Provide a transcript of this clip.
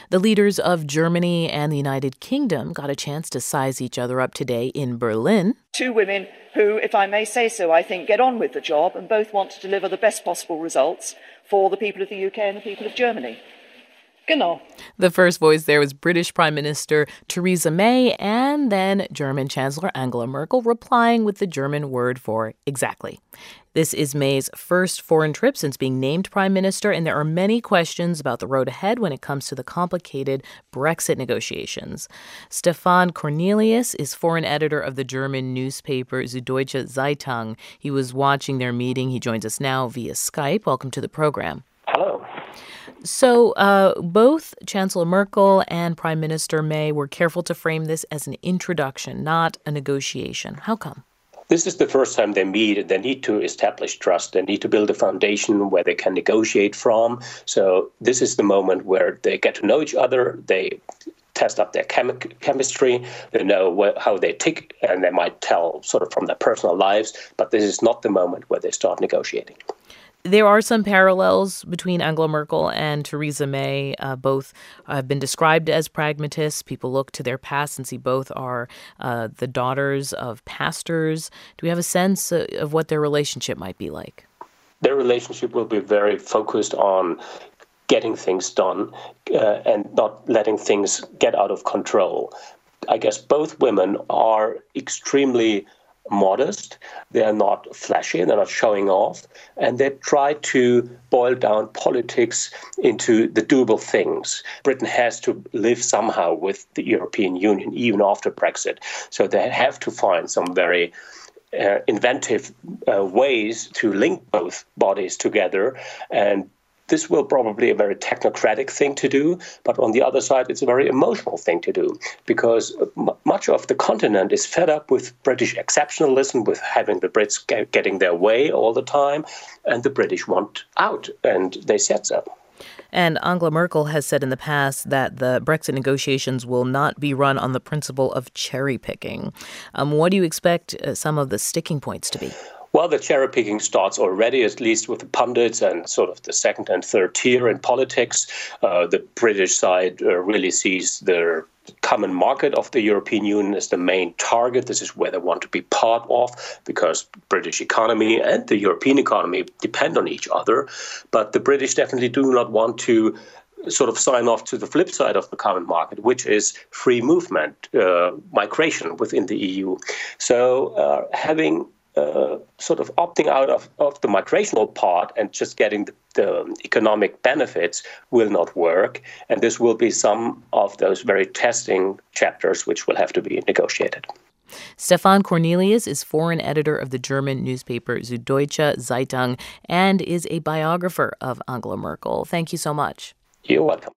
The leaders of Germany and the United Kingdom got a chance to size each other up today in Berlin. Two women who, if I may say so, I think get on with the job and both want to deliver the best possible results for the people of the UK and the people of Germany. Genau. The first voice there was British Prime Minister Theresa May and then German Chancellor Angela Merkel replying with the German word for exactly. This is May's first foreign trip since being named prime minister, and there are many questions about the road ahead when it comes to the complicated Brexit negotiations. Stefan Cornelius is foreign editor of the German newspaper Süddeutsche Zeitung. He was watching their meeting. He joins us now via Skype. Welcome to the program. Hello. So both Chancellor Merkel and Prime Minister May were careful to frame this as an introduction, not a negotiation. How come? This is the first time they meet, and they need to establish trust. They need to build a foundation where they can negotiate from. So this is the moment where they get to know each other. They test up their chemistry. They know how they tick, and they might tell sort of from their personal lives. But this is not the moment where they start negotiating. There are some parallels between Angela Merkel and Theresa May. Both have been described as pragmatists. People look to their past and see both are the daughters of pastors. Do we have a sense of what their relationship might be like? Their relationship will be very focused on getting things done and not letting things get out of control. I guess both women are extremely modest. They are not flashy, they're not showing off, and they try to boil down politics into the doable things. Britain has to live somehow with the European Union, even after Brexit. So they have to find some very inventive ways to link both bodies together, and this will probably be a very technocratic thing to do, but on the other side, it's a very emotional thing to do because much of the continent is fed up with British exceptionalism, with having the Brits getting their way all the time, and the British want out, and they said so. And Angela Merkel has said in the past that the Brexit negotiations will not be run on the principle of cherry picking. What do you expect some of the sticking points to be? Well, the cherry picking starts already, at least with the pundits and sort of the second and third tier in politics. The British side really sees the common market of the European Union as the main target. This is where they want to be part of because British economy and the European economy depend on each other. But the British definitely do not want to sort of sign off to the flip side of the common market, which is free movement, migration within the EU. So having sort of opting out of the migrational part and just getting the economic benefits will not work. And this will be some of those very testing chapters which will have to be negotiated. Stefan Cornelius is foreign editor of the German newspaper Süddeutsche Zeitung and is a biographer of Angela Merkel. Thank you so much. You're welcome.